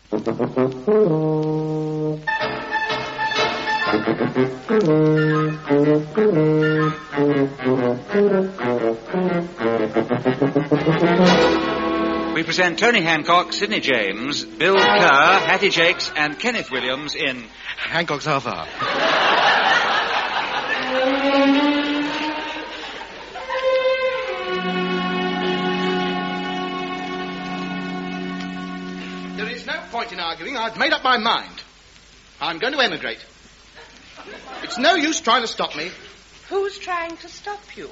We present Tony Hancock, Sidney James, Bill Kerr, Hattie Jakes, and Kenneth Williams in Hancock's Half Hour. There is no point in arguing. I've made up my mind. I'm going to emigrate. It's no use trying to stop me. Who's trying to stop you?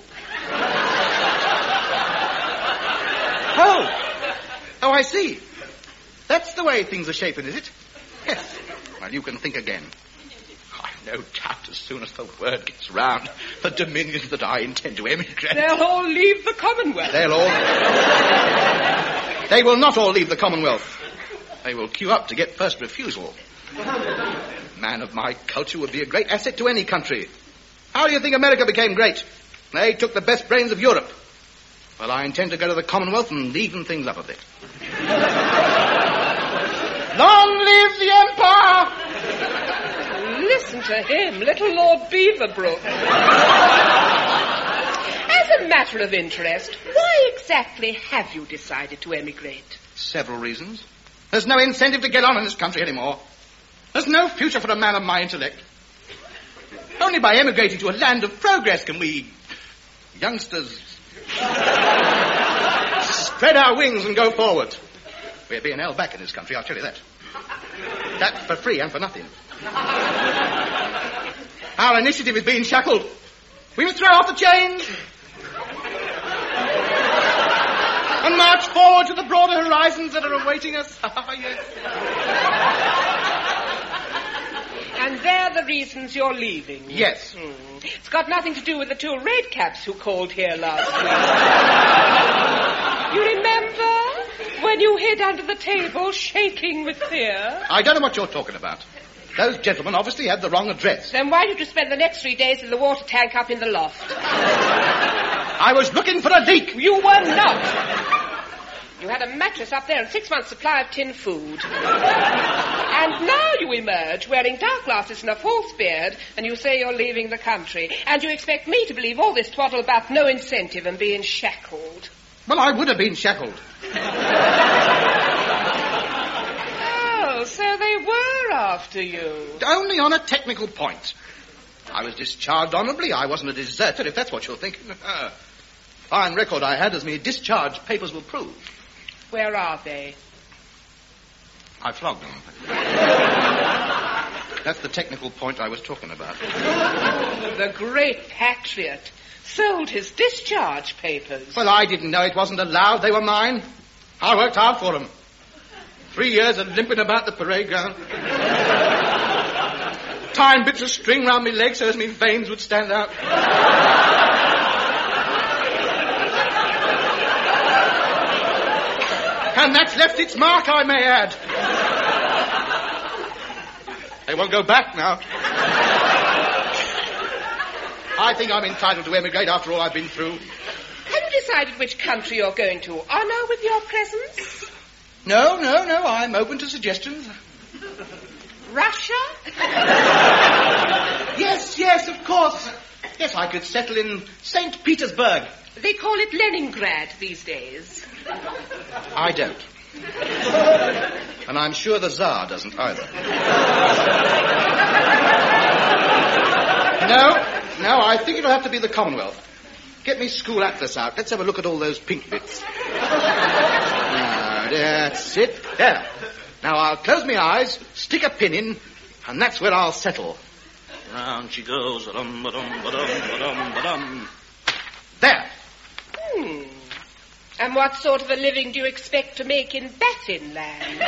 Oh, I see. That's the way things are shaping, is it? Yes. Well, you can think again. I've no doubt as soon as the word gets round, the dominions that I intend to emigrate... They'll all leave the Commonwealth. They will not all leave the Commonwealth. They will queue up to get first refusal. A man of my culture would be a great asset to any country. How do you think America became great? They took the best brains of Europe. Well, I intend to go to the Commonwealth and even things up a bit. Long live the Empire! Listen to him, little Lord Beaverbrook. As a matter of interest, why exactly have you decided to emigrate? Several reasons. There's no incentive to get on in this country anymore. There's no future for a man of my intellect. Only by emigrating to a land of progress can we, youngsters, spread our wings and go forward. We're being held back in this country, I'll tell you that. That for free and for nothing. Our initiative is being shackled. We must throw off the chains and march forward to the broader horizons that are awaiting us. Yes. And they're the reasons you're leaving? Yes. It's got nothing to do with the two redcaps who called here last week. You remember when you hid under the table shaking with fear? I don't know what you're talking about. Those gentlemen obviously had the wrong address. Then why did you spend the next 3 days in the water tank up in the loft? I was looking for a leak. You were not. You had a mattress up there and 6 months' supply of tin food. And now you emerge wearing dark glasses and a false beard, and you say you're leaving the country. And you expect me to believe all this twaddle about no incentive and being shackled. Well, I would have been shackled. Oh, so they were after you. Only on a technical point. I was discharged honorably. I wasn't a deserter, if that's what you're thinking. Fine record I had, as my discharge papers will prove. Where are they? I flogged them. That's the technical point I was talking about. The great patriot sold his discharge papers. Well, I didn't know it wasn't allowed. They were mine. I worked hard for them. 3 years of limping about the parade ground. Tying bits of string round my legs so as my veins would stand out. And that's left its mark, I may add. They won't go back now. I think I'm entitled to emigrate after all I've been through. Have you decided which country you're going to honour with your presence? No. I'm open to suggestions. Russia? Yes, of course. Yes, I could settle in St. Petersburg. They call it Leningrad these days. I don't. And I'm sure the Tsar doesn't either. No, I think it'll have to be the Commonwealth. Get me school atlas out. Let's have a look at all those pink bits. That's it. There. Now I'll close my eyes, stick a pin in, and that's where I'll settle. Round she goes. There. And what sort of a living do you expect to make in Baffin land?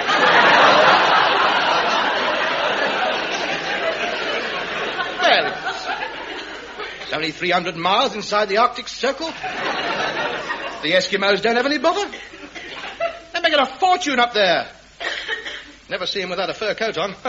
Well, it's only 300 miles inside the Arctic Circle. The Eskimos don't have any bother. They're making a fortune up there. Never see them without a fur coat on.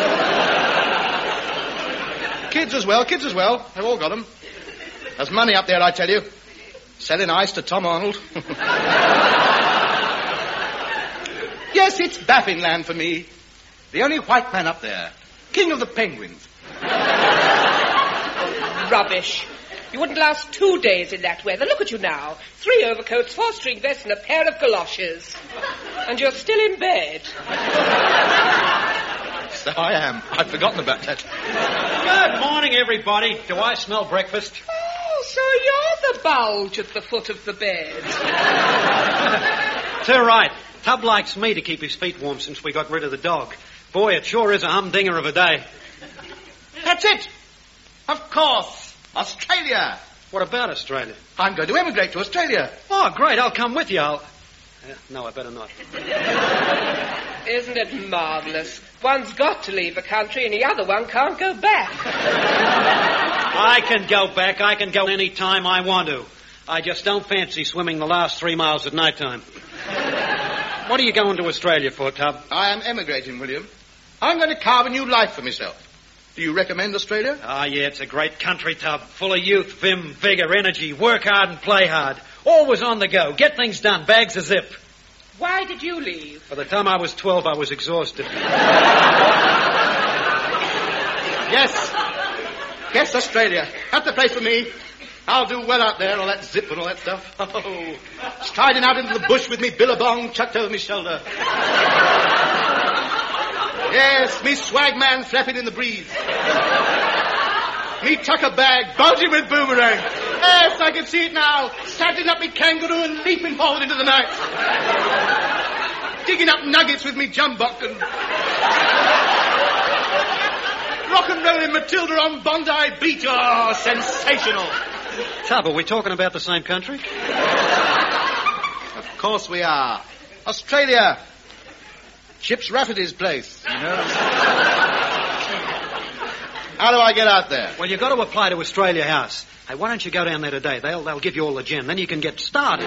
Kids as well. They've all got them. There's money up there, I tell you. Selling ice to Tom Arnold. Yes, it's Baffin land for me. The only white man up there. King of the penguins. Rubbish. You wouldn't last 2 days in that weather. Look at you now. 3 overcoats, 4-string vests, and a pair of galoshes. And you're still in bed. So I am. I'd forgotten about that. Good morning, everybody. Do I smell breakfast? Oh, so you're the bulge at the foot of the bed. Too right. Tub likes me to keep his feet warm since we got rid of the dog. Boy, it sure is a humdinger of a day. That's it. Of course. Australia. What about Australia? I'm going to emigrate to Australia. Oh, great. I'll come with you. No, I better not. Isn't it marvellous? One's got to leave a country and the other one can't go back. I can go back. I can go any time I want to. I just don't fancy swimming the last 3 miles at night time. What are you going to Australia for, Tub? I am emigrating, William. I'm going to carve a new life for myself. Do you recommend Australia? Ah, yeah, it's a great country, Tub. Full of youth, vim, vigour, energy. Work hard and play hard. Always on the go. Get things done. Bags a zip. Why did you leave? By the time I was 12, I was exhausted. Yes, Australia. That's the place for me. I'll do well out there, all that zip and all that stuff. Oh, striding out into the bush with me billabong chucked over my shoulder. Yes, me swag man flapping in the breeze. Me tucker bag bulging with boomerang. Yes, I can see it now. Saddling up me kangaroo and leaping forward into the night. Digging up nuggets with me jumbuck and... rock and rolling Matilda on Bondi Beach. Oh, sensational. Tub, are we talking about the same country? Of course we are. Australia. Chips Rafferty's place, you know. How do I get out there? Well, you've got to apply to Australia House. Hey, why don't you go down there today? They'll give you all the gin. Then you can get started.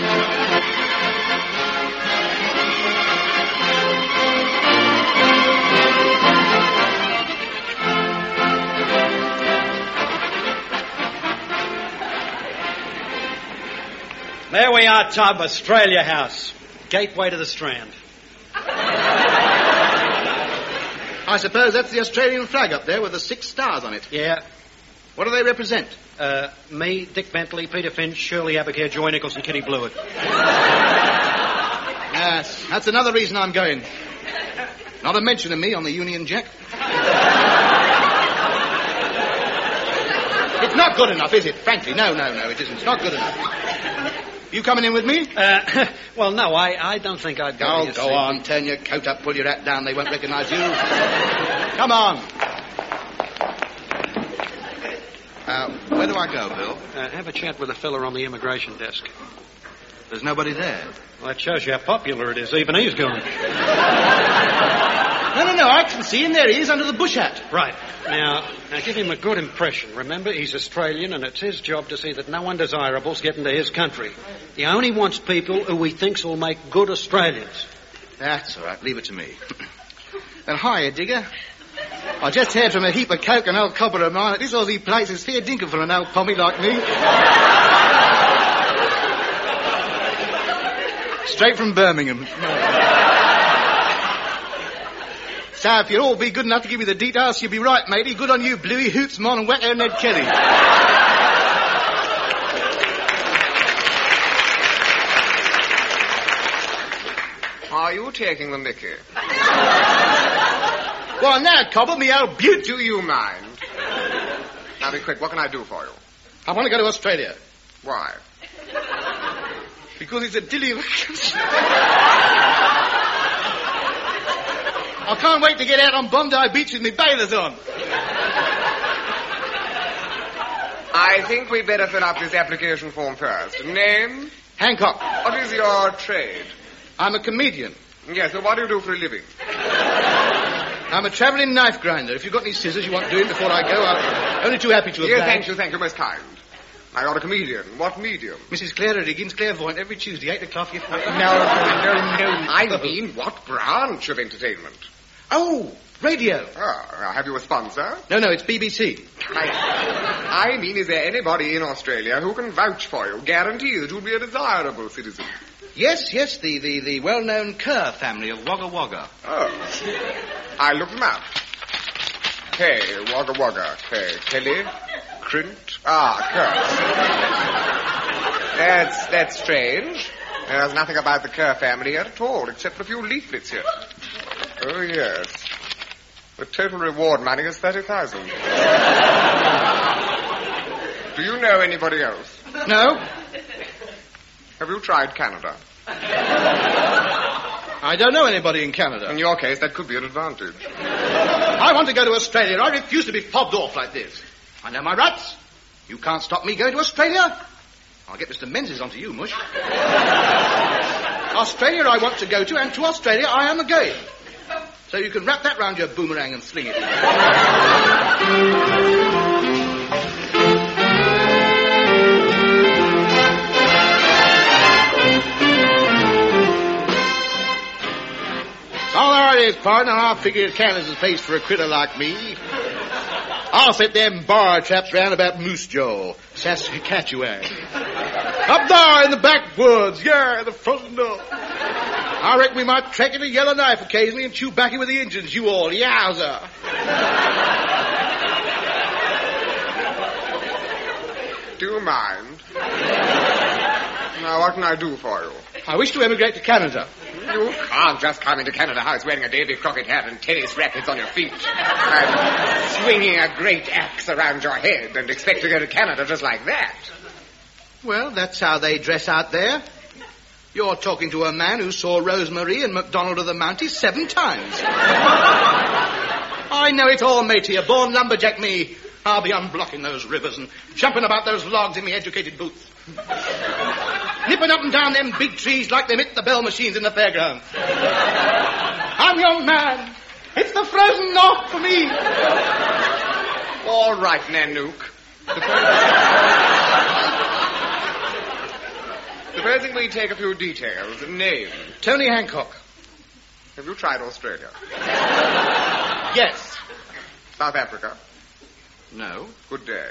There we are, Tub, Australia House. Gateway to the Strand. I suppose that's the Australian flag up there with the 6 stars on it. Yeah. What do they represent? Me, Dick Bentley, Peter Finch, Shirley Abigail, Joy Nicholson, Kitty Blewett. Yes, that's another reason I'm going. Not a mention of me on the Union Jack. It's not good enough, is it? Frankly, no, it isn't. It's not good enough. You coming in with me? Well, no, I don't think I'd go. Oh, go on. Turn your coat up, pull your hat down. They won't recognize you. Come on. Where do I go, Bill? Have a chat with a fella on the immigration desk. There's nobody there. Well, that shows you how popular it is. Even he's going. No, I can see him. There he is, under the bush hat. Right. Now give him a good impression. Remember, he's Australian, and it's his job to see that no undesirables get into his country. He only wants people who he thinks will make good Australians. That's all right. Leave it to me. And hiya, Digger. I just heard from a heap of coke and old copper of mine that this Aussie place is fair dinkum for an old pommy like me. Straight from Birmingham. So if you'll all be good enough to give me the details, you'll be right, matey. Good on you, Bluey, Hoots, Mon, and Wet-Air Ned Kelly. Are you taking the mickey? Well, now, Cobble, me old beaut. Do you mind? Now be quick, what can I do for you? I want to go to Australia. Why? Because it's a dilly... I can't wait to get out on Bondi Beach with me bathers on. I think we'd better fill up this application form first. Name? Hancock. What is your trade? I'm a comedian. Yes, well, what do you do for a living? I'm a travelling knife grinder. If you've got any scissors you want doing before I go, I'm only too happy to oblige. Thank you, most kind. Now, you're a comedian. What medium? Mrs. Clara Diggins, clairvoyant, every Tuesday, 8 o'clock. No. I mean, what branch of entertainment? Oh, radio. Ah, have you a sponsor? No, it's BBC. I mean, is there anybody in Australia who can vouch for you, guarantee that you'll be a desirable citizen? Yes, the well-known Kerr family of Wagga Wagga. Oh. I'll look them up. K, Wagga Wagga. K, Kelly, Crint. Kerr. That's strange. There's nothing about the Kerr family here at all, except for a few leaflets here. Oh, yes. The total reward money is 30,000. Do you know anybody else? No. Have you tried Canada? I don't know anybody in Canada. In your case, that could be an advantage. I want to go to Australia. I refuse to be fobbed off like this. I know my rights. You can't stop me going to Australia. I'll get Mr. Menzies onto you, Mush. Australia I want to go to, and to Australia I am going. So you can wrap that round your boomerang and sling it. Oh, there it is, partner. I figure Canada's face for a critter like me. I'll set them bar traps round about Moose Jaw, Saskatchewan. Up there in the backwoods, the frozen door. I reckon we might trek in a yellow knife occasionally and chew backy with the Indians, you all. Yowza. Do you mind? Now, what can I do for you? I wish to emigrate to Canada. You can't just come into Canada House wearing a Davy Crockett hat and tennis rackets on your feet and swinging a great axe around your head and expect to go to Canada just like that. Well, that's how they dress out there. You're talking to a man who saw Rosemary and MacDonald of the Mounties 7 times. I know it all, matey. A born lumberjack me. I'll be unblocking those rivers and jumping about those logs in me educated boots. Nipping up and down them big trees like them hit the bell machines in the fairgrounds. I'm young man. It's the frozen north for me. All right, Nanook. Supposing we take a few details. Name. Tony Hancock. Have you tried Australia? Yes. South Africa? No. Good day.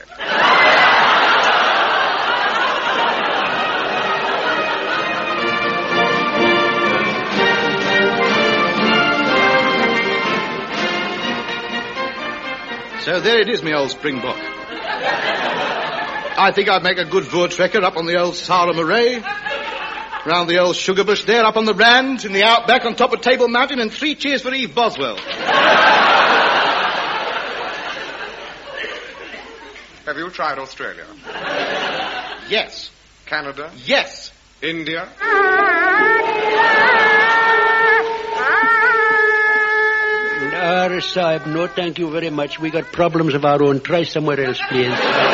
So there it is, me old springbok. I think I'd make a good voortrekker up on the old Sarah Murray, round the old sugar bush there, up on the Rand, in the outback on top of Table Mountain, and 3 cheers for Eve Boswell. Have you tried Australia? Yes. Canada? Yes. India? Sahib, no thank you very much. We got problems of our own. Try somewhere else, please.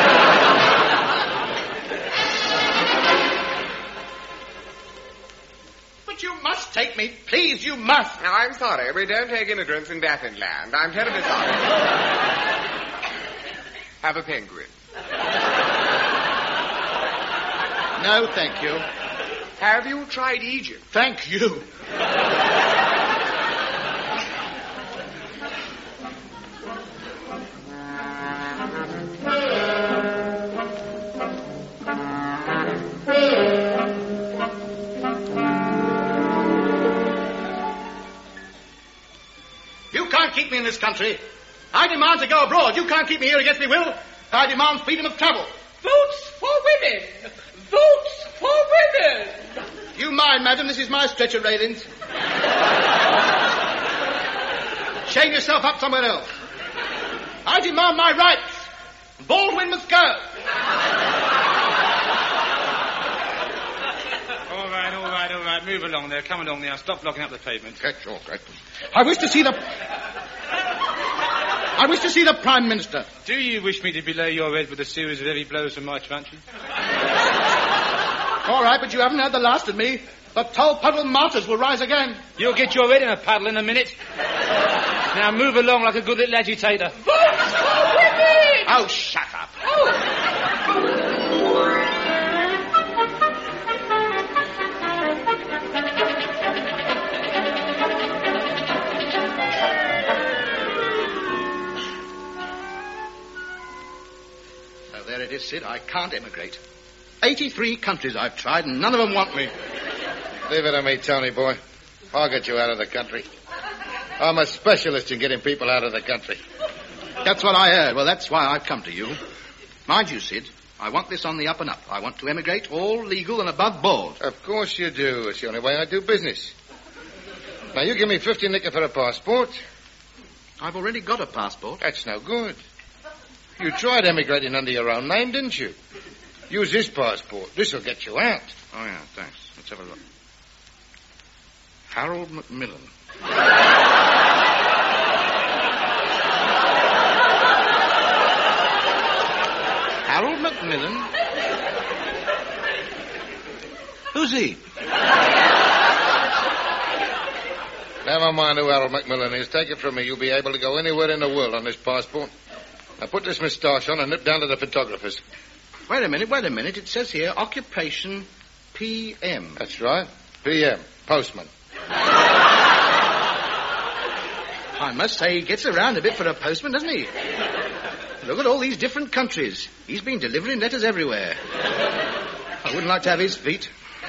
But you must take me. Please, you must. Now, I'm sorry. We don't take immigrants in Baffinland. I'm terribly sorry. Have a penguin. No, thank you. Have you tried Egypt? Thank you. You can't keep me in this country. I demand to go abroad. You can't keep me here against me will. I demand freedom of travel. Votes for women! Votes for women! You mind, madam, this is my stretcher railings. Chain yourself up somewhere else. I demand my rights. Baldwin must go. All right. Move along there. Come along now. Stop blocking up the pavement. I wish to see the Prime Minister. Do you wish me to belay your head with a series of heavy blows from my truncheon? All right, but you haven't had the last of me. The Tolpuddle martyrs will rise again. You'll get your head in a puddle in a minute. Now move along like a good little agitator. Votes for women! Oh, shut up. So there it is, Sid. I can't emigrate. 83 countries I've tried, and none of them want me. Leave it to me, Tony, boy. I'll get you out of the country. I'm a specialist in getting people out of the country. That's what I heard. Well, that's why I've come to you. Mind you, Sid, I want this on the up and up. I want to emigrate all legal and above board. Of course you do. It's the only way I do business. Now, you give me 50 nicker for a passport. I've already got a passport. That's no good. You tried emigrating under your own name, didn't you? Use this passport. This'll get you out. Oh, yeah, thanks. Let's have a look. Harold Macmillan. Harold Macmillan? Who's he? Never mind who Harold Macmillan is. Take it from me. You'll be able to go anywhere in the world on this passport. Now, put this moustache on and nip down to the photographer's. Wait a minute. It says here, occupation PM. That's right. PM. Postman. I must say, he gets around a bit for a postman, doesn't he? Look at all these different countries. He's been delivering letters everywhere. I wouldn't like to have his feet.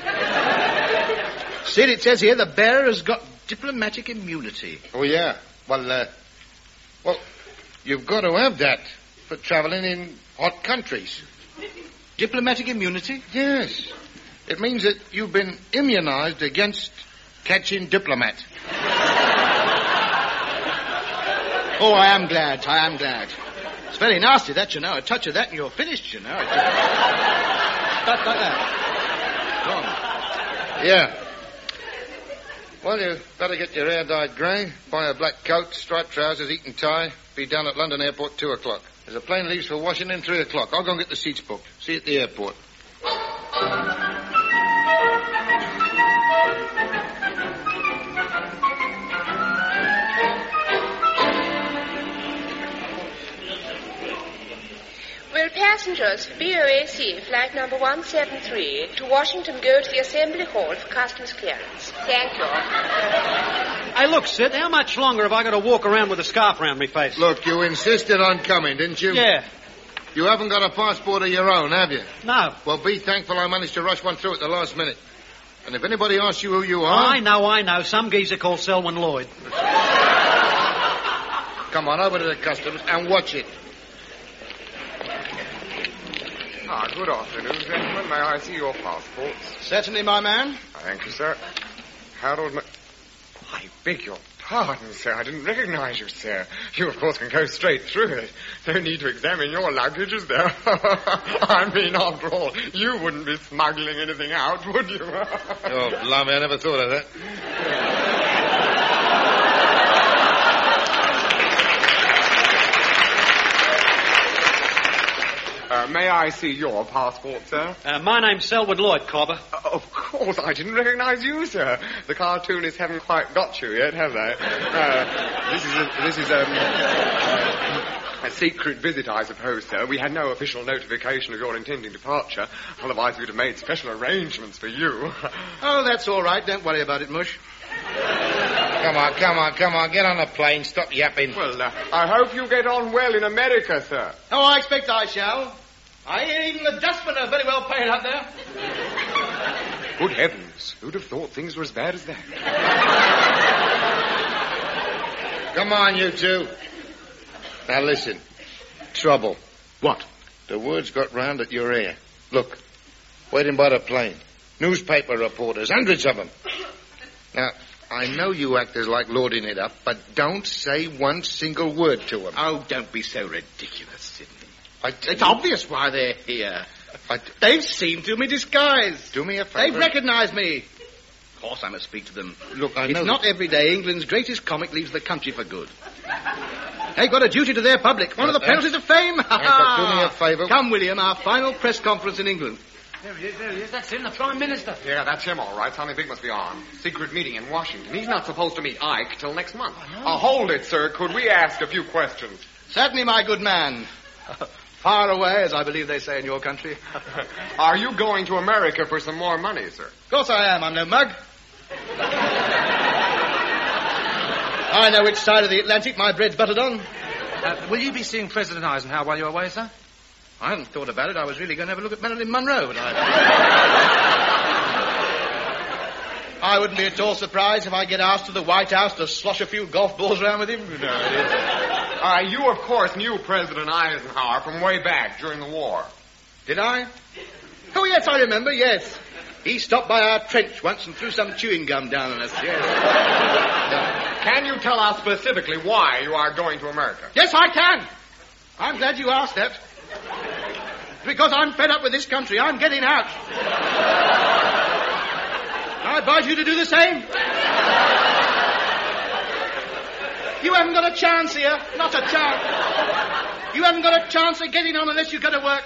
Sid, it says here the bearer has got diplomatic immunity. Oh, yeah. Well, you've got to have that for traveling in hot countries. Diplomatic immunity? Yes. It means that you've been immunized against catching diplomat. Oh, I am glad. It's very nasty, that, you know. A touch of that and you're finished, you know. Like that. Go on. Yeah. Well, you better get your hair dyed grey, buy a black coat, striped trousers, Eton tie, be down at London Airport 2 o'clock. There's a plane leaves for Washington 3 o'clock. I'll go and get the seats booked. See you at the airport. Will passengers for BOAC flight number 173 to Washington go to the Assembly Hall for customs clearance? Thank you. Hey, look, Sid, how much longer have I got to walk around with a scarf around my face? Look, you insisted on coming, didn't you? Yeah. You haven't got a passport of your own, have you? No. Well, be thankful I managed to rush one through at the last minute. And if anybody asks you who you are... I know. Some geezer called Selwyn Lloyd. Come on, over to the customs and watch it. Good afternoon, gentlemen. May I see your passports? Certainly, my man. Thank you, sir. Harold I beg your pardon, sir. I didn't recognize you, sir. You, of course, can go straight through it. No need to examine your luggage, is there? I mean, after all, you wouldn't be smuggling anything out, would you? Oh, blimey, I never thought of that. May I see your passport, sir? My name's Selwyn Lloyd, Cobber. Of course, I didn't recognize you, sir. The cartoonists haven't quite got you yet, have they? This is a secret visit, I suppose, sir. We had no official notification of your intending departure. Otherwise, we'd have made special arrangements for you. Oh, that's all right. Don't worry about it, Mush. Come on. Get on the plane. Stop yapping. Well, I hope you get on well in America, sir. Oh, I expect I shall. I hear even the dustmen are very well paid out there. Good heavens. Who'd have thought things were as bad as that? Come on, you two. Now, listen. Trouble. What? The word's got round that you're here. Look. Waiting by the plane. Newspaper reporters. Hundreds of them. Now, I know you actors like lording it up, but don't say one single word to them. Oh, don't be so ridiculous, Sidney. It's obvious why they're here. They've seen through me disguise. Do me a favor. They've recognized me. Of course I must speak to them. Look, I know... It's not every day England's greatest comic leaves the country for good. They've got a duty to their public. One of the penalties of fame. Do me a favor. Come, William, our final press conference in England. There he is. That's him, the Prime Minister. Yeah, that's him, all right. Something big must be on. Secret meeting in Washington. He's not supposed to meet Ike till next month. Hold it, sir. Could we ask a few questions? Certainly, my good man. Far away, as I believe they say in your country. Are you going to America for some more money, sir? Of course I am. I'm no mug. I know which side of the Atlantic my bread's buttered on. Will you be seeing President Eisenhower while you're away, sir? I hadn't thought about it. I was really going to have a look at Marilyn Monroe, but I wouldn't be at all surprised if I get asked to the White House to slosh a few golf balls around with him. You, of course, knew President Eisenhower from way back during the war. Did I? Oh, yes, I remember, yes. He stopped by our trench once and threw some chewing gum down on us, yes. Can you tell us specifically why you are going to America? Yes, I can. I'm glad you asked that. Because I'm fed up with this country. I'm getting out. I advise you to do the same. You haven't got a chance here. Not a chance. You haven't got a chance of getting on unless you go to work.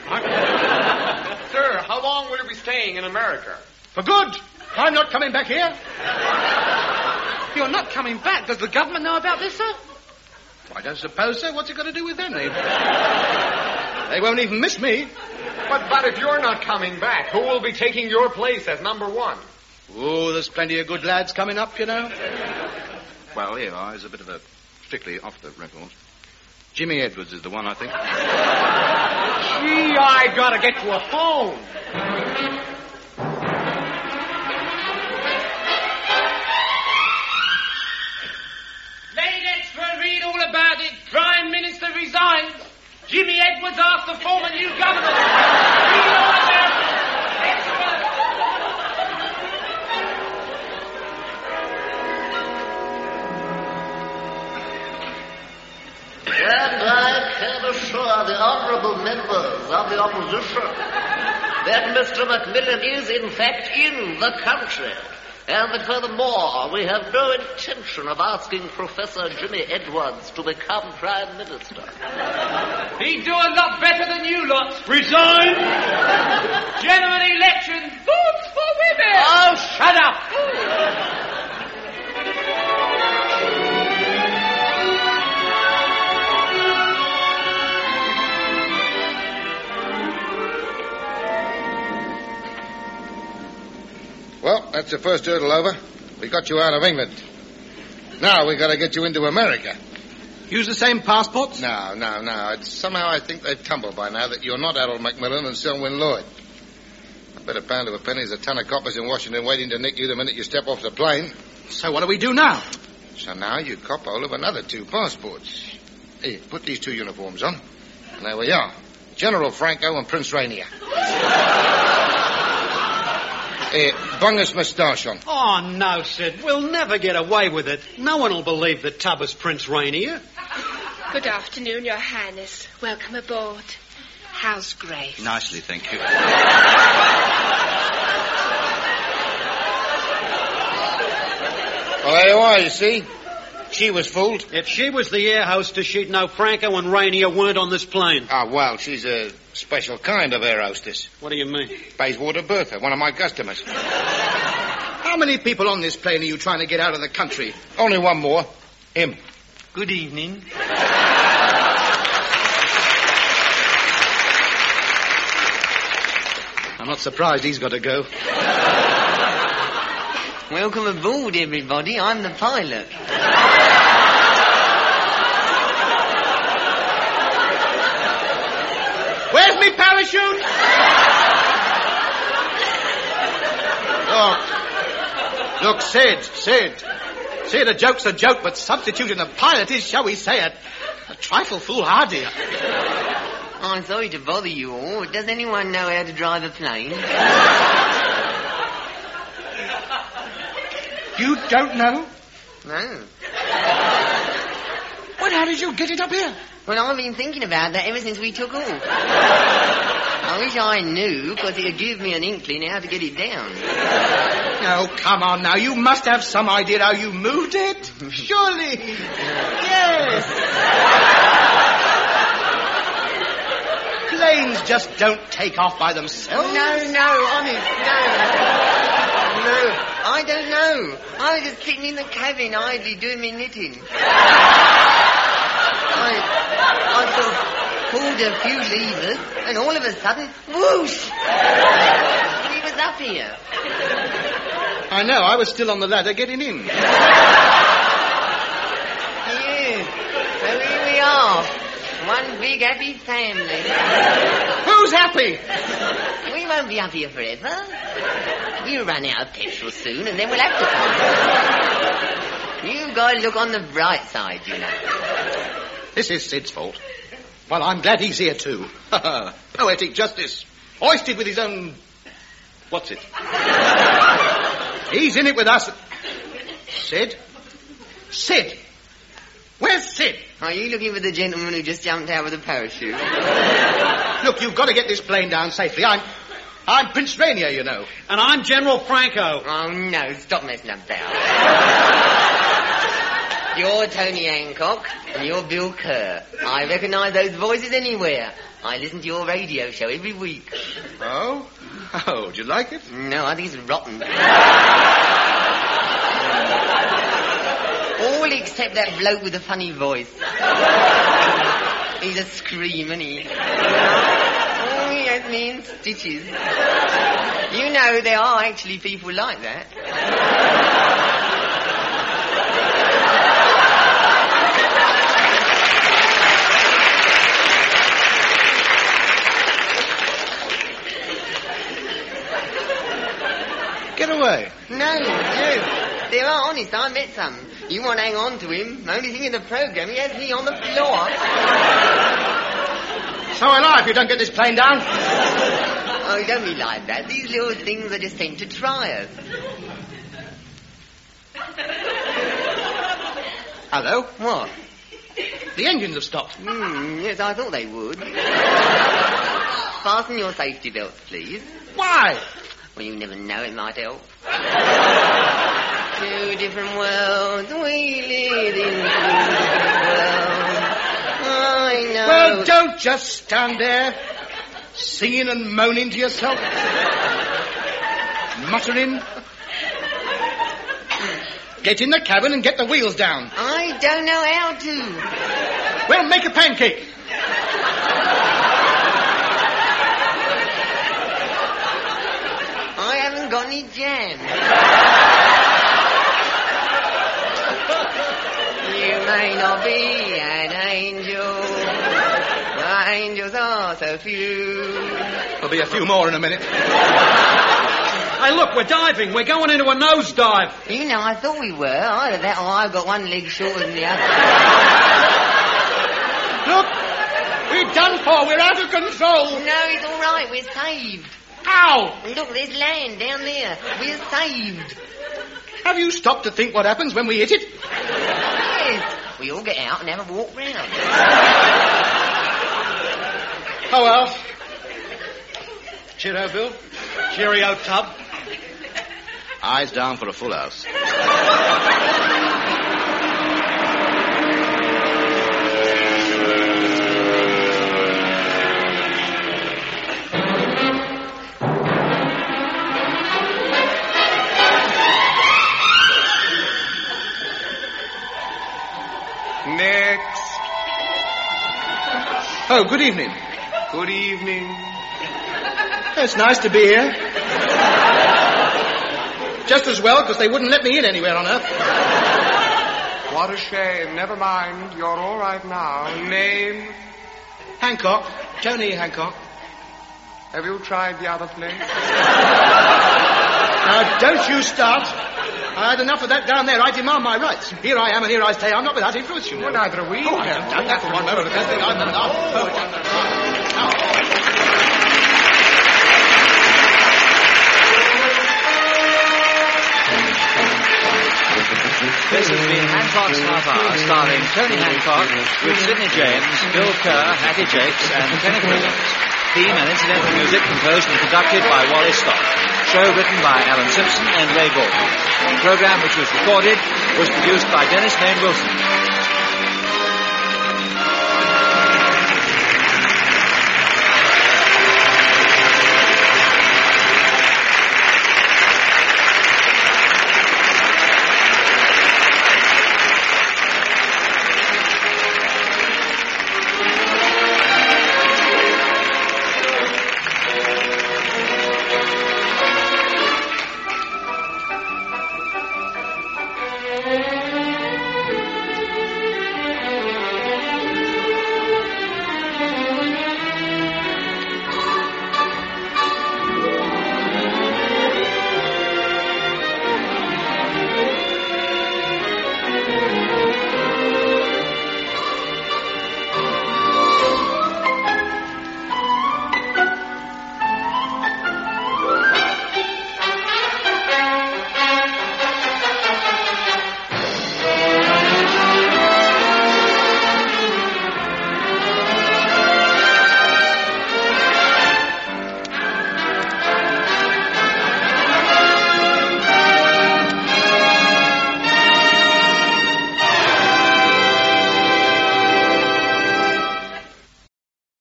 Sir, how long will you be staying in America? For good. I'm not coming back here. You're not coming back. Does the government know about this, sir? I don't suppose so. What's it got to do with them? They won't even miss me. But if you're not coming back, who will be taking your place as number one? Oh, there's plenty of good lads coming up, you know. Well, here are. He's a bit of a strictly off the record. Jimmy Edwards is the one, I think. Gee, I gotta get to a phone. Late extra, read all about it. Prime Minister resigns. Jimmy Edwards asked to form a new government. Read all about it. Extra. And I can assure the honourable members of the opposition that Mr. Macmillan is in fact in the country, and that furthermore we have no intention of asking Professor Jimmy Edwards to become Prime Minister. He'd do a lot better than you lot. Resign! General election, votes for women! Oh, shut up! Well, that's the first hurdle over. We got you out of England. Now we got to get you into America. Use the same passports? No. Somehow I think they've tumbled by now that you're not Harold Macmillan and Selwyn Lloyd. I bet a pound to a penny there's a ton of coppers in Washington waiting to nick you the minute you step off the plane. So what do we do now? So now you cop hold of another 2 passports. Here, put these 2 uniforms on. And there we are. General Franco and Prince Rainier. Bung his moustache on. Oh, no, Sid. We'll never get away with it. No one will believe that Tub is Prince Rainier. Good afternoon, Your Highness. Welcome aboard. How's Grace? Nicely, thank you. Well, there you are, you see. She was fooled. If she was the air hostess, she'd know Franco and Rainier weren't on this plane. Ah, well, she's a special kind of air hostess. What do you mean? Bayswater Bertha, one of my customers. How many people on this plane are you trying to get out of the country? Only one more. Him. Good evening. I'm not surprised he's got to go. Welcome aboard, everybody. I'm the pilot. Where's me parachute? Look, Sid. Sid, a joke's a joke, but substituting a pilot is, shall we say it, a trifle foolhardy. I'm sorry to bother you all. Does anyone know how to drive a plane? You don't know? No. Well, how did you get it up here? Well, I've been thinking about that ever since we took off. I wish I knew, because it would give me an inkling how to get it down. Oh, come on now. You must have some idea how you moved it. Surely. Yes. Planes just don't take off by themselves. Oh, no, honest, no, I don't know. I was just sitting in the cabin idly doing my knitting. I sort of pulled a few levers, and all of a sudden, whoosh! He was up here. I know, I was still on the ladder getting in. Yes, so here we are. One big happy family. Who's happy? We won't be up here forever. We'll run out of petrol soon, and then we'll have to come. You've got to look on the bright side, you know. This is Sid's fault. Well, I'm glad he's here, too. Poetic justice. Hoisted with his own... What's it? He's in it with us. Sid? Sid! Where's Sid? Are you looking for the gentleman who just jumped out with a parachute? Look, you've got to get this plane down safely. I'm Prince Rainier, you know. And I'm General Franco. Oh, no, stop messing about. You're Tony Hancock, and you're Bill Kerr. I recognise those voices anywhere. I listen to your radio show every week. Oh? Oh, do you like it? No, I think it's rotten. All except that bloke with the funny voice. He's a scream, isn't he? Oh, he has me in stitches. You know, there are actually people like that. Get away. No, there are, honest, I met some. You won't hang on to him. Only thing in the programme, he has me on the floor. So will I if you don't get this plane down. Oh, don't be like that. These little things are just sent to try us. Hello? What? The engines have stopped. Yes, I thought they would. Fasten your safety belts, please. Why? Well, you never know, it might help. 2 different worlds, we live in 2 different worlds. I know. Well, don't just stand there, singing and moaning to yourself. Muttering. Get in the cabin and get the wheels down. I don't know how to. Well, make a pancake. I haven't got any jam. You may not be an angel, but angels are so few. There'll be a few more in a minute. Hey, look, we're diving. We're going into a nosedive. You know, I thought we were. Either that or I've got one leg shorter than the other. Look, we're done for. We're out of control. No, it's all right. We're saved. How? Look, there's land down there. We're saved. Have you stopped to think what happens when we hit it? Yes. We all get out and have a walk round. Oh, well. Cheerio, Bill. Cheerio, Tub. Eyes down for a full house. Next. Oh, good evening. Good evening. It's nice to be here. Just as well, because they wouldn't let me in anywhere on Earth. What a shame. Never mind. You're all right now. Name? Hancock. Tony Hancock. Have you tried the other place? Now, don't you start. I had enough of that down there. I demand my rights. Here I am and here I stay. I'm not without influence, you know. Well, neither are we. Oh, I haven't done that for one moment. I don't think I'm This has been Hancock's Half Hour, starring Tony Hancock with Sidney James, Bill Kerr, Hattie Jakes, and Kenneth Williams. Theme and incidental music composed and conducted by Wally Scott. Show written by Alan Simpson and Ray Gordon. The program, which was recorded, was produced by Dennis Main Wilson.